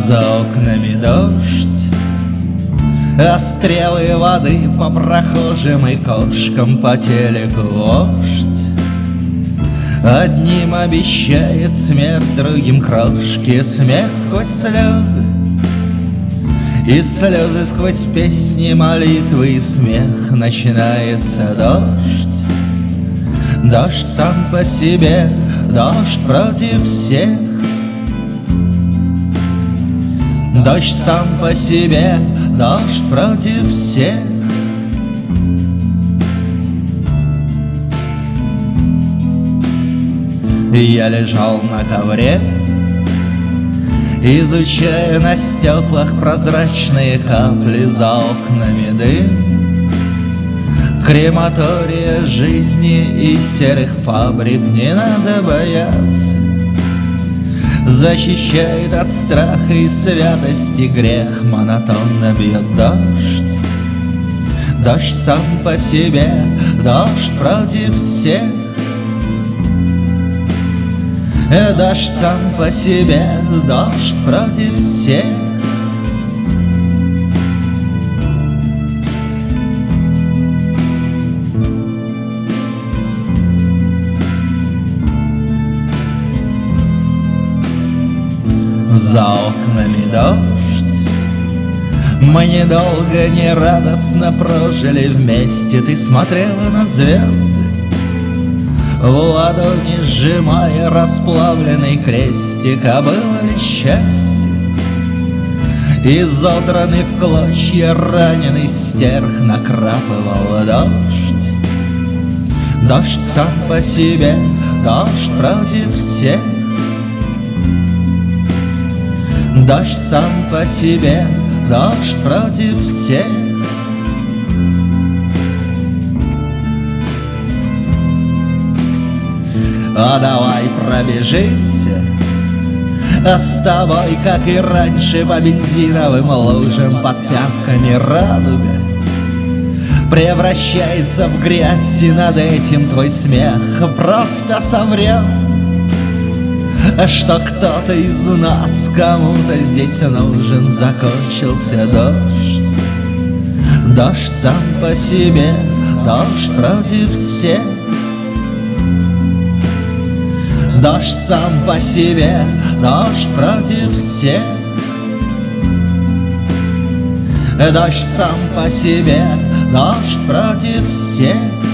За окнами дождь, а стрелы воды по прохожим и кошкам, по телеку вождь. Одним обещает смерть, другим крошки, смех сквозь слезы, и слезы сквозь песни, молитвы и смех. Начинается дождь, дождь сам по себе, дождь против всех. Дождь сам по себе, дождь против всех. Я лежал на ковре, изучая на стеклах прозрачные капли, за окнами дым. Крематория жизни и серых фабрик не надо бояться, защищает от страха и святости грех. Монотонно бьет дождь, дождь сам по себе, дождь против всех. Дождь сам по себе, дождь против всех. За окнами дождь, мы недолго, не радостно прожили вместе. Ты смотрела на звезды, в ладони сжимая расплавленный крестик. А было ли счастье? Изодранный в клочья раненый стерх накрапывал дождь. Дождь сам по себе, дождь против всех. Дождь сам по себе, дождь против всех. А давай пробежимся с тобой, как и раньше, по бензиновым лужам. Под пятками радуга превращается в грязь, и над этим твой смех просто соврем, что кто-то из нас кому-то здесь нужен. Закончился дождь, дождь сам по себе, дождь против всех. Дождь сам по себе, дождь против всех. Дождь сам по себе, дождь против всех.